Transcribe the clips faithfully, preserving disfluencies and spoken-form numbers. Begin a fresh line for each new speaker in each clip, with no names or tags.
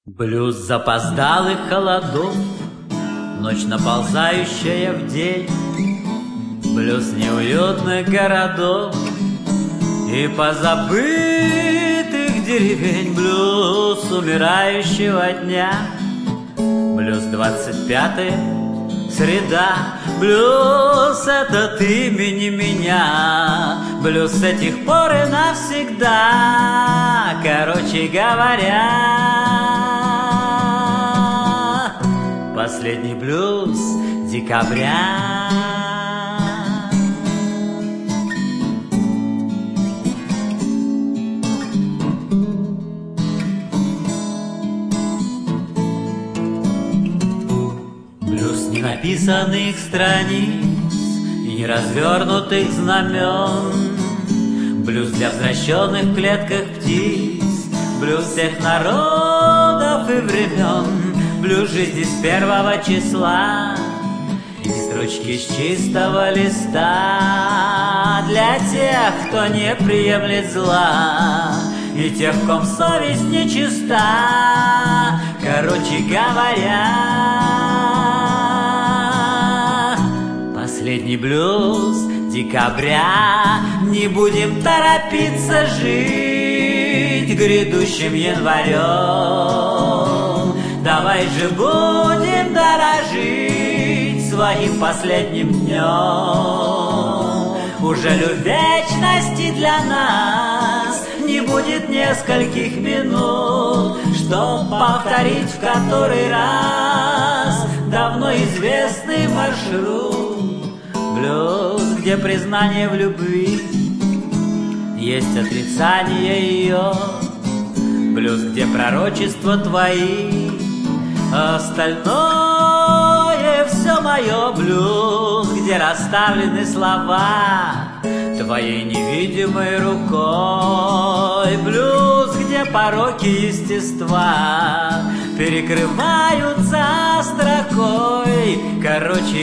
Блюз запоздалых холодов, ночь, наползающая в день, блюз неуютных городов и позабытых деревень, блюз умирающего дня, блюз двадцать пятое, среда, блюз этот имени меня, блюз с этих пор и навсегда, короче говоря. Последний блюз декабря. Блюз ненаписанных страниц и неразвернутых знамен, блюз для возвращенных в клетках птиц, блюз всех народов и времен, блюз жизни с первого числа и строчки с чистого листа для тех, кто не приемлет зла, и тех, в ком совесть нечиста. Короче говоря, последний блюз декабря. Не будем торопиться жить грядущим январем, давай же будем дорожить своим последним днем. Ужель в вечности для нас не будет нескольких минут, чтоб повторить в который раз давно известный маршрут? Блюз, где признание в любви есть отрицание ее, блюз, где пророчества твои, остальное все мое, блюз, где расставлены слова твоей невидимой рукой, блюз, где пороки естества перекрываются строкой. Короче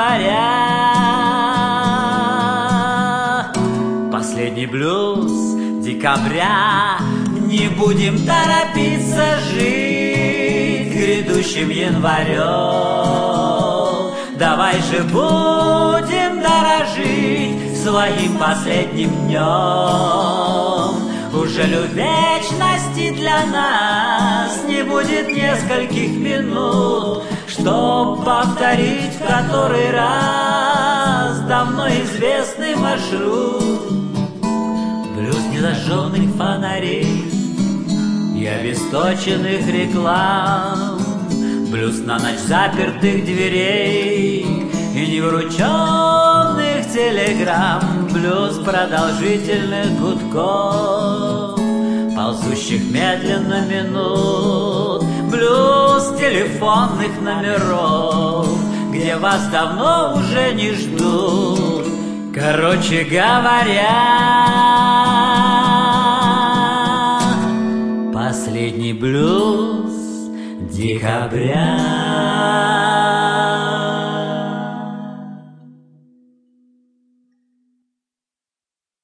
говоря, последний блюз декабря. Не будем торопиться жить грядущим январем, давай же будем дорожить своим последним днем. Ужель в вечности для нас не будет нескольких минут, чтоб повторить в который раз давно известный маршрут? Блюз незажженных фонарей и обесточенных реклам, блюз на ночь запертых дверей и неврученных телеграмм, блюз продолжительных гудков, ползущих медленно минут, блюз телефонных номеров, где вас давно уже не ждут. Короче говоря, последний блюз декабря.